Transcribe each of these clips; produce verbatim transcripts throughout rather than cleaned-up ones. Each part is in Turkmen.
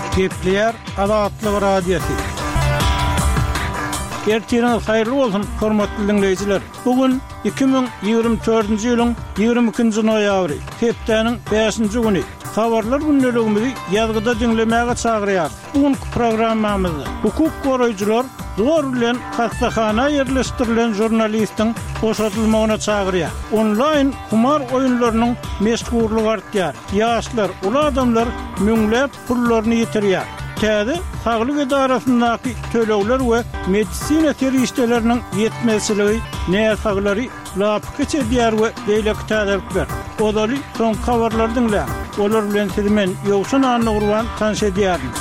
Kepler Azatlyk Radiosu. Ertiriniz hayırlı olsun, hormatly dinleyijiler. Bugün iki bin ýygrimi dördünji ýylyň ýygrimi ikinji noýabry, hepdeniň beşinji güni. Habarlar günneligimizi ýazgyda dinlemäge çagyrýar. Bugünkü programmamyzda hukuk goraýjylar zor bilen hastahana ýerleşdirilen jurnalistiň boşatylmagyna çagyrýar. Online kumar oýunlarynyň meşgurlygy artýar. Ýaşlar, ula adamlar müňläp pullaryny ýitirýär. Täze saglyk edarasyndaky tölegler we medisina terişdeleriniň ýetmezligi näsaglary lapy geçýär we beýleki täzelikler. Odaly son habarlar dinle. Olar bilen sizmen ýogşun anly gurban tanış edýärim.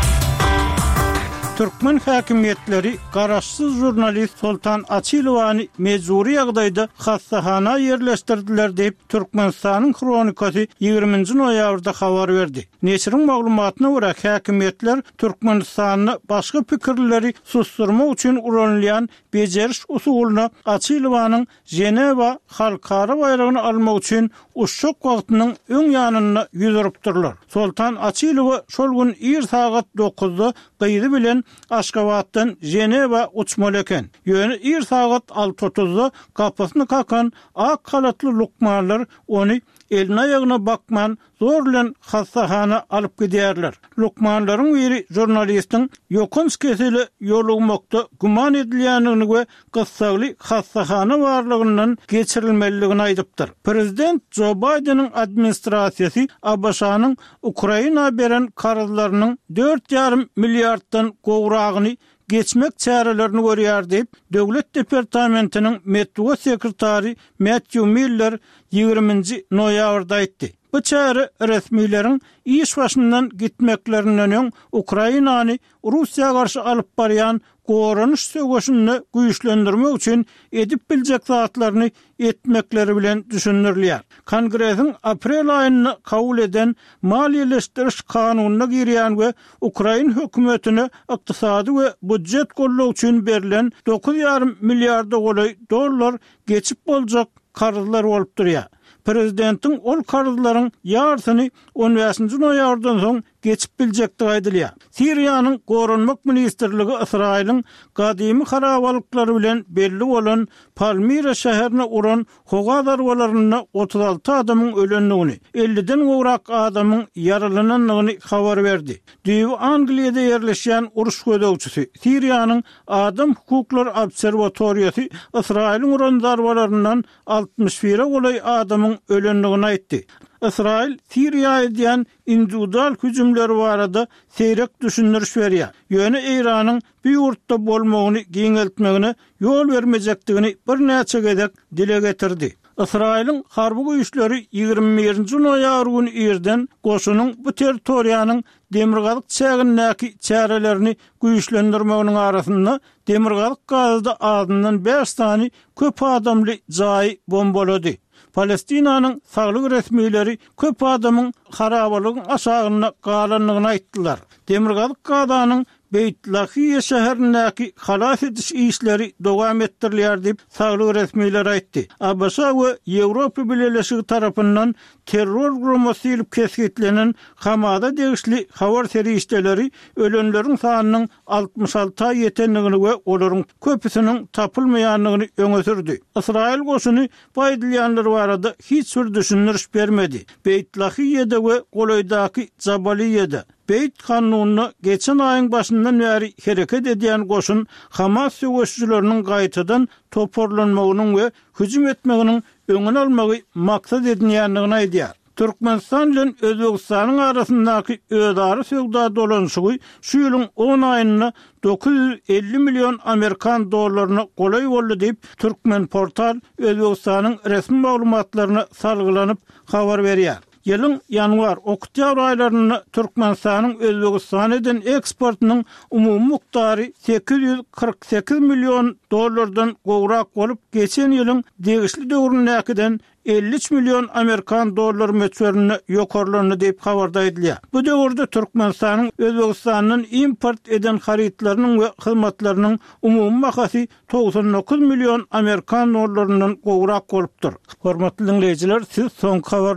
Türkmen häkimetleri garaşsyz jurnalist Sultan Açylowany mejburi ýagdaýda hastahana ýerleşdirdiler diýip Türkmenistanyň kronikasy ýygrimiňji noýabrda habar berdi. Neşriň maglumatyna görä häkimetler Türkmenistanyny başga pikirleri susturmak üçin ulanýan bejeriş usulyna Açylowanyň Jenewa halkara bayragyny almak üçin uşak wagtynyň öň ýanyna ýüzüripdirler. Sultan Açylow şol gün ir saat dokuzda gyýdy bilen Aşgabatdan Jenewa uçmaly eken. Ýöne ir saat alty otuzda gapasyny kakan ak halatly lukmanlar ony eline ýagyna bakman zor bilen hastahana alyp gidýärler. Lukmanlaryň biri jurnalistiň ýokun keseli ýolugmakda guman edilýänini we gyssagly hastahana barlygyndan geçirilmeligini aýdypdyr. Prezident Joe Biden'in administrasiýasy A B Ş'nyň Ukraina beren karzlarynyň dört ýarym milliarddan gowragyny geçmek çärelerini görýär diýip Döwlet Departamentiniň Metro sekretary Matthew Miller ýygrimiňji noýabrda aýtdy. Bu çäre resmiýetiň iş başyndan gitmeklerinden öň Ukrainany Russiýa garşy alyp barýan goranyş söwüşini güýçlendirmek üçin edip biljek zatlaryny etmekleri bilen düşünülýär. Kongresiň aprel aýyny kabul eden maliýeleşdiriş kanunyna girýän we Ukraina hökümetine ykdysady we budjet gollaw üçin berilen dokuz ýarym milliard dollar geçip boljak karzlar bolup durýar. Prezidentiň ol karzlaryň ýarsyny on beşinji noýabrdan soň geçip biljekdi aýdylýar. Siriýanyň Goranmak ministrligi Israýlyň gadymy harabalyklary bilen belli bolan Palmira şäherine uran hoga darwalaryna otuz alty adamyň ölenligini, elliden gowrak adamyň yaralanynyny habar berdi. Diýip Angliýada ýerleşýän uruş gödäwçisi Siriýanyň Adam hukuklar obserwatoriýasy Israýlyň uran darwalaryndan altmış bir golay adamyň ölenligini aýtdy. İsrail Siriýa edýän individual hüjümleri barada seyrek düşündiriş berýär. Ýöne Iranyň bu ýurtda bolmagyny giňeltmegine ýol bermejekdigini bir näçe gezek dile getirdi. Israýlyň harby güýçleri ýygrimi birinji noýabr güni irden goşunyň bu territoriýanyň demirgalyk çägindäki çärelerini güýçlendirmeginiň arasynda demirgalyk gazda adyndan beş tany köp adamly jaý bombalady. Palestinanyň saglyk resmiýetleri köp adamyň harabalygyň aşagyna galanlygyny aýtdylar. Demirgalyk gadanyň Beytlahiýe şäherindäki halas ediş işleri dowam etdirilýär diýip saglyk resmiýetler aýtdy. A B Ş we Ýewropa Birleşigi tarapyndan terror gurulmasy ilip kesgitlenen Hamada degişli habar terişdeleri ölenleriň sanynyň altmış altıya ýetenligini we olaryň köpüsiniň tapylmaýanlygyny öňe sürdi. Israýil goşuny baýdylýanlar barada hiç bir düşündiriş bermedi. Beytlahiýede we Golaýdaky Jabaliýede Beyt kanunyny geçen aýyň başyndan beri hereket edýän goşun Hamas söwüşçüleriniň gaýtadan toparlanmagynyň we hüjüm etmeginiň öňüni almagy maksat edilýändigini aýdýar. Türkmenistan bilen Özbegistanyň arasyndaky ödary söwda dolanşygy şu ýylyň on aýyna dokuz yüz elli milyon Amerikan dollaryny golay boldy diýip Türkmen portal Özbegistanyň resmi maglumatlaryna salgylanyp habar berýär. Ýylyň ýanwar oktyabr aýlaryny Türkmenistanyň Özbegistan eden eksportynyň umumy miqdary sekiz yüz kırk sekiz milyon dollardan gowrak bolup geçen ýylyň degişli döwründäkinden elli üç milyon Amerikan dollary möçberini ýokarlanyny diýip habarda edilýär. Bu döwürde Türkmenistanyň Özbegistanyň import eden haritlarynyň we hyzmatlarynyň umumy bahasy doksan dokuz milyon Amerikan dollarynyň gowrak bolupdyr. Hormatly dinleyijiler, siz soňky